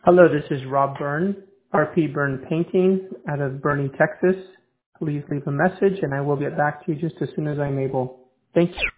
Hello, this is Rob Byrne, RP Byrne Painting out of Boerne, Texas. Please leave a message and I will get back to you just as soon as I'm able. Thank you.